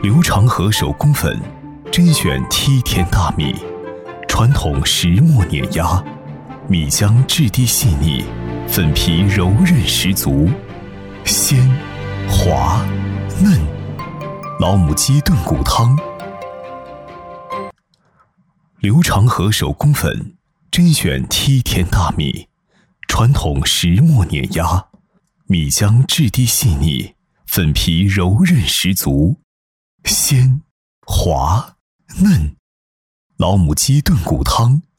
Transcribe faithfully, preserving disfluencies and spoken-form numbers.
流长河手工粉，甄选梯田大米，传统石磨碾压，米浆质地细腻，粉皮柔韧十足，鲜滑嫩。老母鸡炖骨汤。流长河手工粉，甄选梯田大米，传统石磨碾压，米浆质地细腻，粉皮柔韧十足，鲜滑嫩。老母鸡炖骨汤。